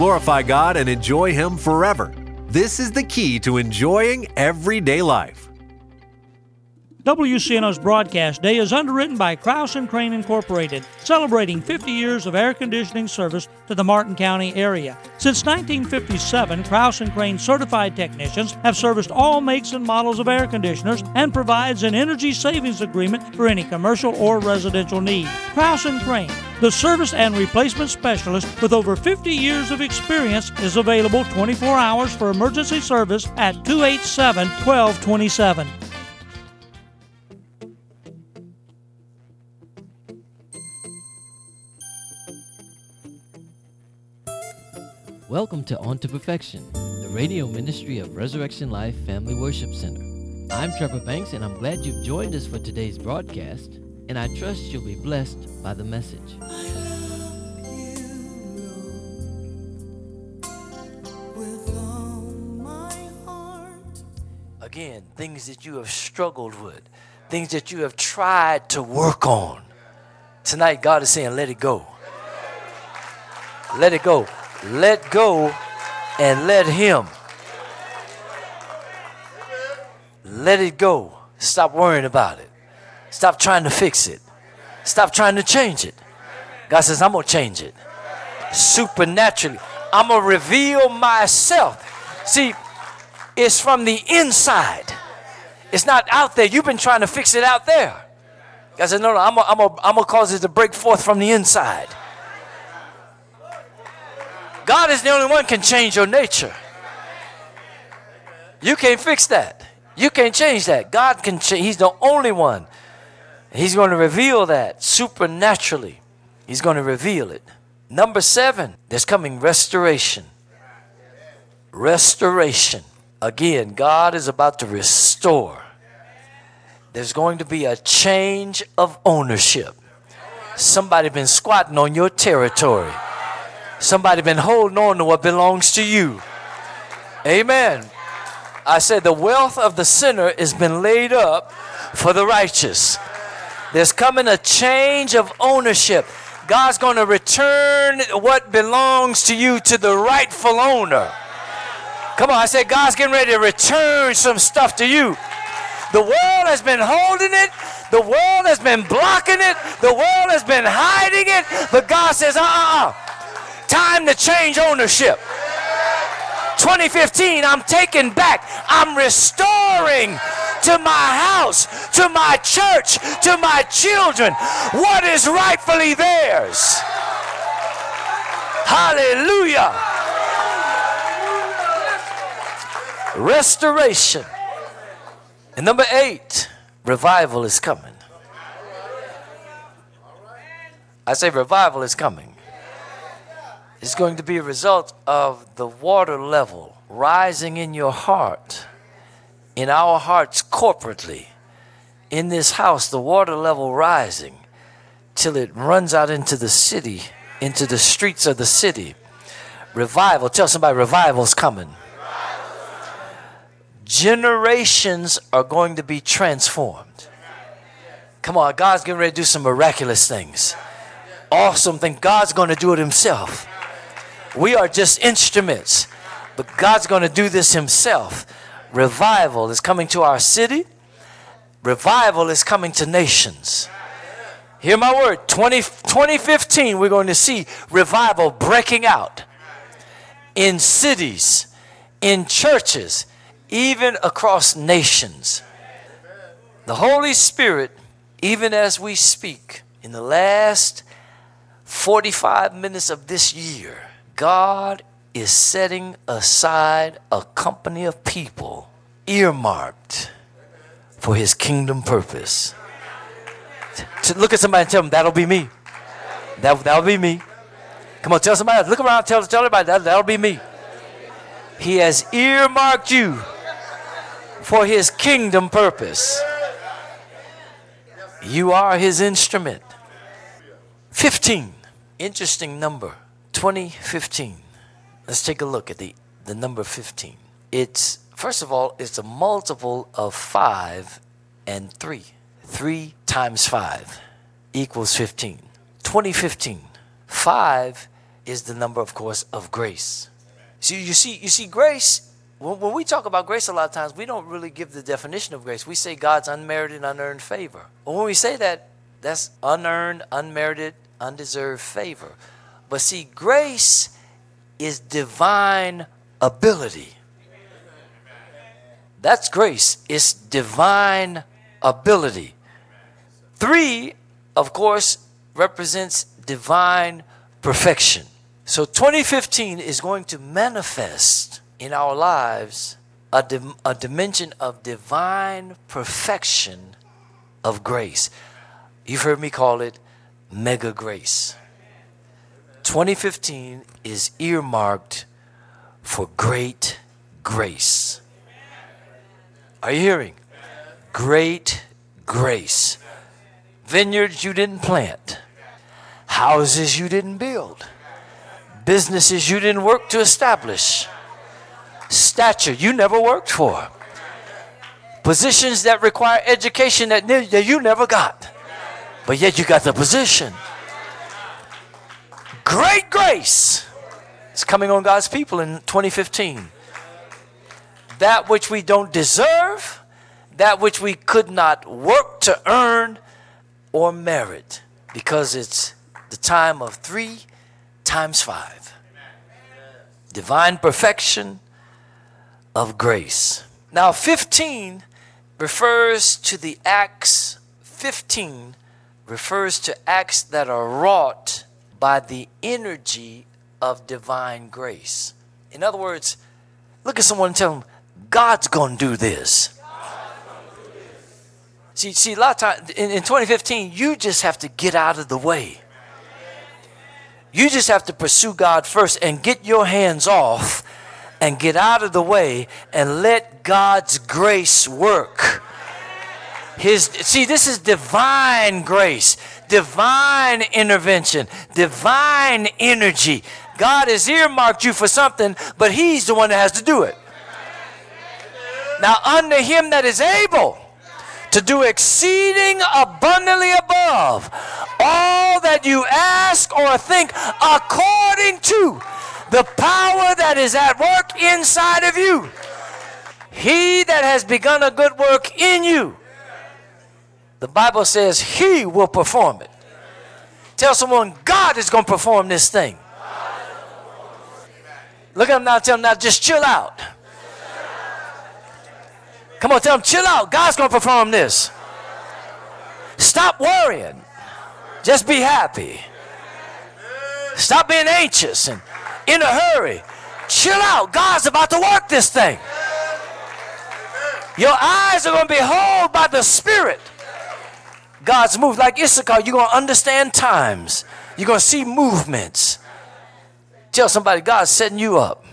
glorify God and enjoy Him forever. This is the key to enjoying everyday life. WCNO's broadcast day is underwritten by Krause & Crane Incorporated, celebrating 50 years of air conditioning service to the Martin County area. Since 1957, Krause & Crane certified technicians have serviced all makes and models of air conditioners and provides an energy savings agreement for any commercial or residential need. Krause & Crane, the service and replacement specialist with over 50 years of experience, is available 24 hours for emergency service at 287-1227. Welcome to On to Perfection, the radio ministry of Resurrection Life Family Worship Center. I'm Trevor Banks, and I'm glad you've joined us for today's broadcast, and I trust you'll be blessed by the message. Again, things that you have struggled with, things that you have tried to work on. Tonight, God is saying, let it go. Let it go. Let go and let Him. Let it go. Stop worrying about it. Stop trying to fix it. Stop trying to change it. God says, I'm going to change it. Supernaturally. I'm going to reveal myself. See, it's from the inside. It's not out there. You've been trying to fix it out there. God says, no, I'm going to cause it to break forth from the inside. God is the only one who can change your nature. You can't fix that. You can't change that. God can change. He's the only one. He's going to reveal that supernaturally. He's going to reveal it. Number 7, there's coming restoration. Restoration. Again, God is about to restore. There's going to be a change of ownership. Somebody been squatting on your territory. Somebody been holding on to what belongs to you. Amen. I said the wealth of the sinner has been laid up for the righteous. There's coming a change of ownership. God's going to return what belongs to you to the rightful owner. Come on, I said God's getting ready to return some stuff to you. The world has been holding it. The world has been blocking it. The world has been hiding it. But God says, time to change ownership. 2015, I'm taking back. I'm restoring to my house, to my church, to my children what is rightfully theirs. Hallelujah. Restoration. And number 8, revival is coming. I say revival is coming. It's going to be a result of the water level rising in your heart, in our hearts corporately. In this house, the water level rising till it runs out into the city, into the streets of the city. Revival. Tell somebody revival's coming. Generations are going to be transformed. Come on, God's getting ready to do some miraculous things. Awesome thing. God's going to do it Himself. We are just instruments, but God's going to do this Himself. Revival is coming to our city. Revival is coming to nations. Hear my word. 2015, we're going to see revival breaking out in cities, in churches, even across nations. The Holy Spirit, even as we speak, in the last 45 minutes of this year, God is setting aside a company of people earmarked for His kingdom purpose. To look at somebody and tell them, that'll be me. That'll be me. Come on, tell somebody else. Look around, tell everybody, that'll be me. He has earmarked you for His kingdom purpose. You are His instrument. 15, interesting number. 2015. Let's take a look at the number 15. It's, first of all, it's a multiple of 5 and 3. 3 times 5 equals 15. 2015. 5 is the number, of course, of grace. So you see grace, when we talk about grace a lot of times, we don't really give the definition of grace. We say God's unmerited, unearned favor. But when we say that, that's unearned, unmerited, undeserved favor. But see, grace is divine ability. That's grace. It's divine ability. 3, of course, represents divine perfection. So 2015 is going to manifest in our lives a dimension of divine perfection of grace. You've heard me call it mega grace. 2015 is earmarked for great grace. Are you hearing? Great grace. Vineyards you didn't plant. Houses you didn't build. Businesses you didn't work to establish. Stature you never worked for. Positions that require education that you never got. But yet you got the position. Great grace is coming on God's people in 2015. That which we don't deserve, that which we could not work to earn or merit, because it's the time of 3 times 5. Divine perfection of grace. Now 15 refers to the acts. 15 refers to acts that are wrought by the energy of divine grace. In other words, look at someone and tell them, God's going to do this. See, a lot of times in 2015, you just have to get out of the way. You just have to pursue God first and get your hands off and get out of the way and let God's grace work. This is divine grace, divine intervention, divine energy. God has earmarked you for something, but He's the one that has to do it. Now, unto Him that is able to do exceeding abundantly above all that you ask or think, according to the power that is at work inside of you. He that has begun a good work in you, the Bible says He will perform it. Tell someone, God is going to perform this thing. Look at them now, tell them now, just chill out. Come on, tell them, chill out. God's going to perform this. Stop worrying. Just be happy. Stop being anxious and in a hurry. Chill out. God's about to work this thing. Your eyes are going to be held by the Spirit. God's move. Like Issachar, you're going to understand times. You're going to see movements. Tell somebody, God's setting you up.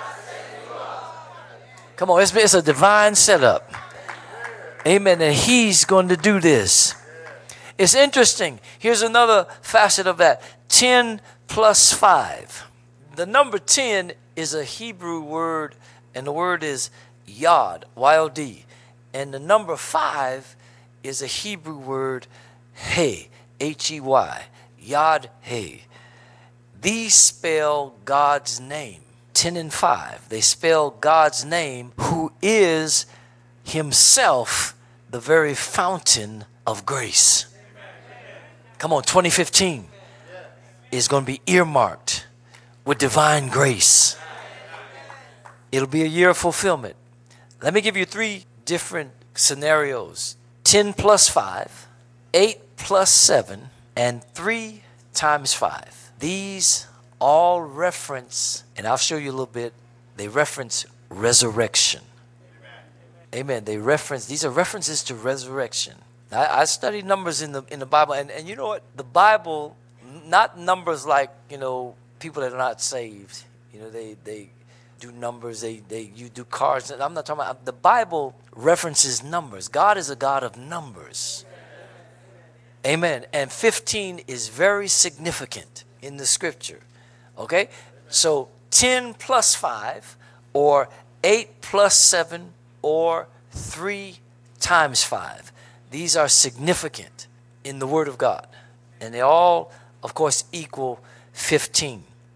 Come on, it's a divine setup. Amen. And He's going to do this. It's interesting. Here's another facet of that. 10 plus 5. The number 10 is a Hebrew word, and the word is Yod, Y-O-D. And the number 5 is a Hebrew word, Hey, H-E-Y, Yod Hey. These spell God's name. 10 and 5. They spell God's name, who is Himself the very fountain of grace. Come on, 2015 is going to be earmarked with divine grace. It'll be a year of fulfillment. Let me give you 3 different scenarios. 10 plus 5, 8 plus 7, and 3 times 5. These all reference, and I'll show you a little bit, they reference resurrection. Amen. These are references to resurrection. I study numbers in the Bible, and you know what? The Bible, not numbers like, people that are not saved. They do numbers, you do cards. I'm not talking about, the Bible references numbers. God is a God of numbers. Amen. And 15 is very significant in the scripture. Okay? So 10 plus 5, or 8 plus 7, or 3 times 5. These are significant in the Word of God. And they all, of course, equal 15.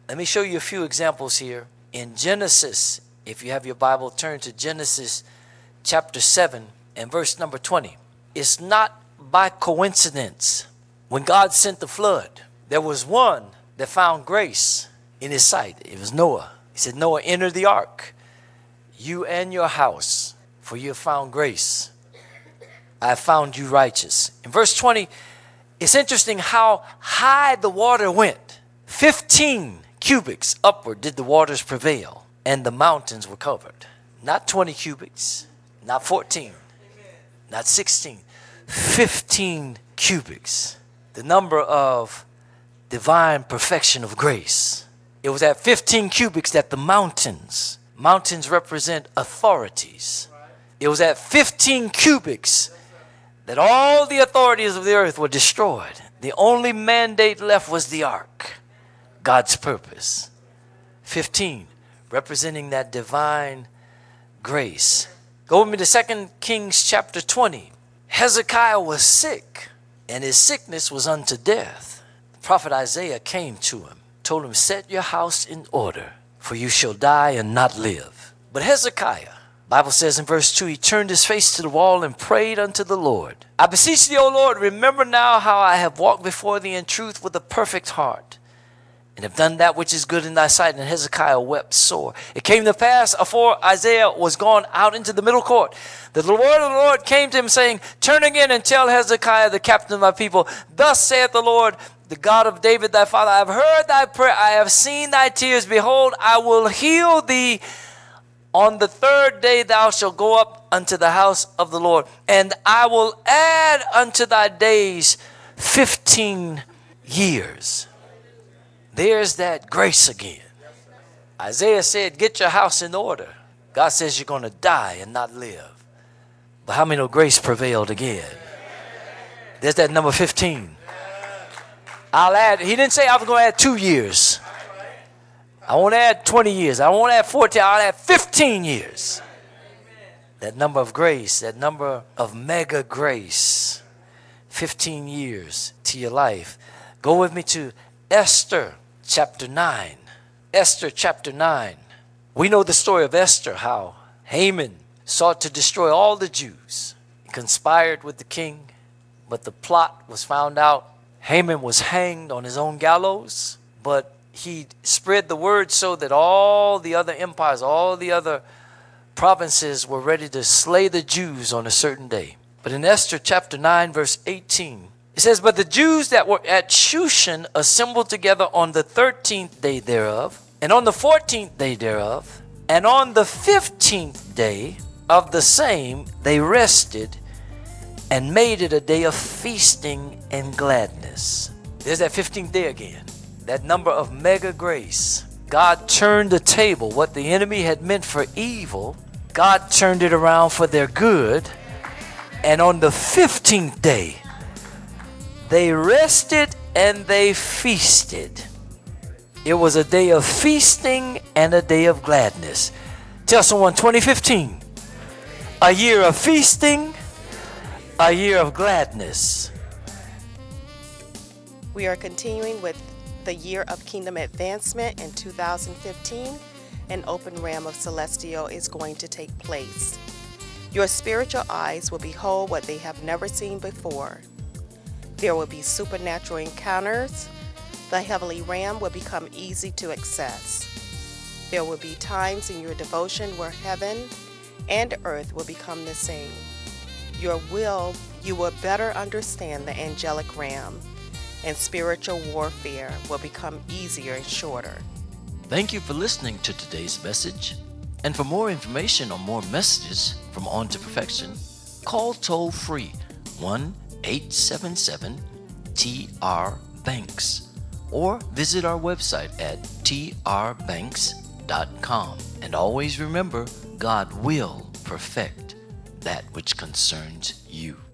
Let me show you a few examples here. In Genesis, if you have your Bible, turn to Genesis chapter 7 and verse number 20. It's not by coincidence. When God sent the flood, there was one that found grace in his sight. It was Noah. He said, Noah, enter the ark, you and your house, for you have found grace. I have found you righteous. In verse 20, it's interesting how high the water went. 15 cubits upward did the waters prevail, and the mountains were covered. Not 20 cubits, not 14, not 16, 15 cubits. The number of divine perfection of grace. It was at 15 cubits that the mountains represent authorities. It was at 15 cubits that all the authorities of the earth were destroyed. The only mandate left was the ark, God's purpose. 15, representing that divine grace. Go with me to 2 Kings chapter 20. Hezekiah was sick, and his sickness was unto death. The prophet Isaiah came to him, told him, set your house in order, for you shall die and not live. But Hezekiah, Bible says in verse 2, he turned his face to the wall and prayed unto the Lord. I beseech thee, O Lord, remember now how I have walked before thee in truth with a perfect heart, and have done that which is good in thy sight. And Hezekiah wept sore. It came to pass, afore Isaiah was gone out into the middle court, that the word of the Lord came to him, saying, turn again and tell Hezekiah, the captain of my people, thus saith the Lord, the God of David thy father, I have heard thy prayer, I have seen thy tears. Behold, I will heal thee. On the third day thou shalt go up unto the house of the Lord, and I will add unto thy days 15 years. There's that grace again. Isaiah said, get your house in order. God says you're going to die and not live. But how many know grace prevailed again? There's that number 15. I'll add, he didn't say I was going to add 2 years. I won't add 20 years. I won't add 14. I'll add 15 years. That number of grace, that number of mega grace. 15 years to your life. Go with me to Esther chapter 9. Esther chapter 9. We know the story of Esther, how Haman sought to destroy all the Jews. He conspired with the king, but the plot was found out. Haman was hanged on his own gallows, but he spread the word so that all the other empires, all the other provinces were ready to slay the Jews on a certain day. But in Esther chapter 9, verse 18, it says, but the Jews that were at Shushan assembled together on the 13th day thereof, and on the 14th day thereof, and on the 15th day of the same they rested and made it a day of feasting and gladness. There's that 15th day again. That number of mega grace. God turned the table. What the enemy had meant for evil, God turned it around for their good. And on the 15th day, they rested and they feasted. It was a day of feasting and a day of gladness. Tell someone, 2015, a year of feasting, a year of gladness. We are continuing with the year of kingdom advancement in 2015. An open realm of celestial is going to take place. Your spiritual eyes will behold what they have never seen before. There will be supernatural encounters. The heavenly realm will become easy to access. There will be times in your devotion where heaven and earth will become the same. You will better understand the angelic realm, and spiritual warfare will become easier and shorter. Thank you for listening to today's message. And for more information or more messages from On to Perfection, call toll free 1-877-TR-BANKS or visit our website at trbanks.com. And always remember, God will perfect that which concerns you.